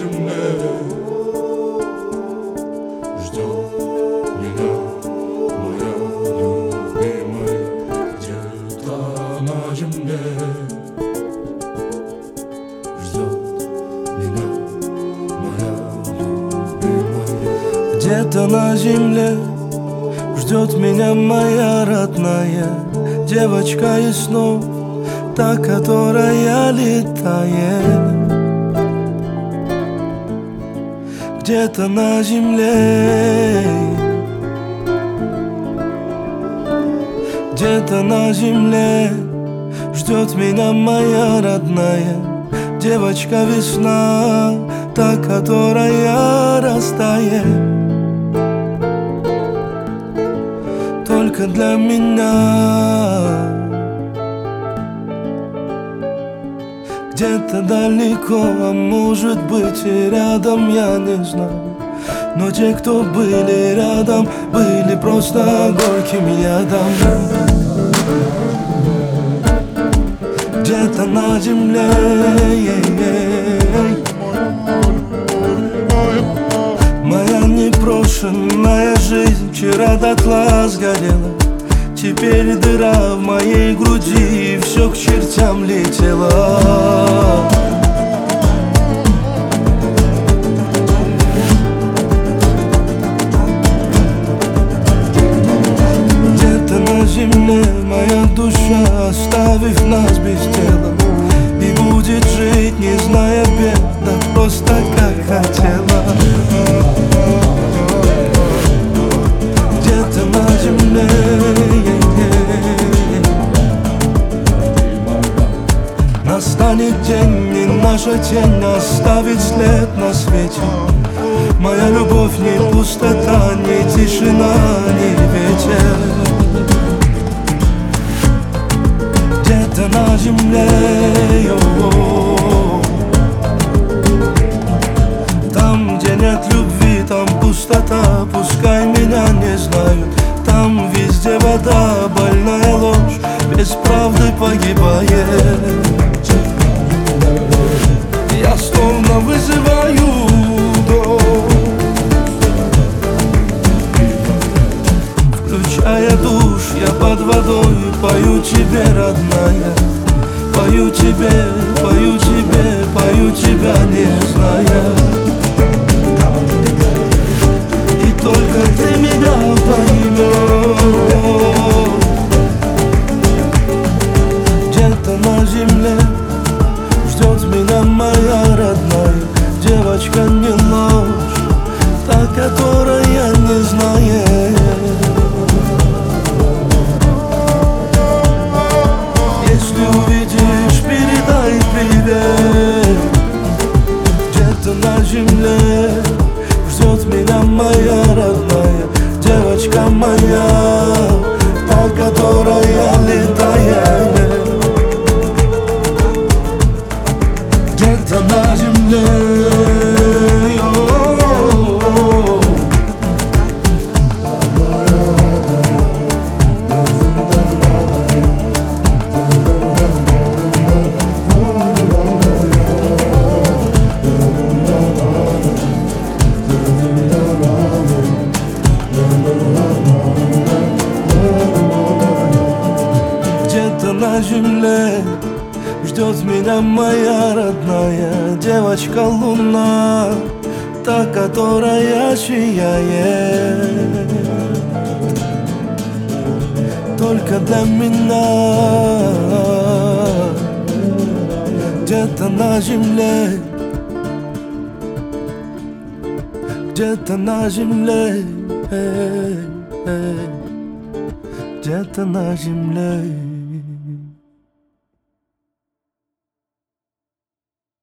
земле ждет меня моя любимая, где-то на земле ждет меня моя любимая. Где-то на земле ждет меня моя родная девочка из снов, та, которая летает. Где-то на земле, где-то на земле ждет меня моя родная девочка весна, та, которая растает только для меня. Где-то далеко, а может быть и рядом, я не знаю. Но те, кто были рядом, были просто горьким ядом. Где-то на земле моя непрошенная жизнь вчера дотла сгорела. Теперь дыра в моей груди, и все к чертям летело. Где-то на земле моя душа, оставив нас без тела, и будет жить, не зная бед, да просто как хотела. Где-то на земле настанет день, и наша тень оставит след на свете. Моя любовь не пустота, не тишина, не ветер. Где-то на земле, там, где нет любви, там пустота, пускай меня не знают. Там везде вода, больная ложь, без правды погибает. Я словно вызываю дрожь, включая душ, я под водой пою тебе, родная. Пою тебе, пою тебе, пою тебя, не зная. И только ты меня поймешь. Где-то на земле ждет меня моя родная девочка, не ложь, та, которая не знает. Если увидишь, передай привет. Где-то на земле ждет меня моя родная девочка моя, та, которая летает. Где-то на земле где-то на земле ждет меня моя родная девочка луна, та, которая сияет только для меня. Где-то на земле, где-то на земле, где-то на земле.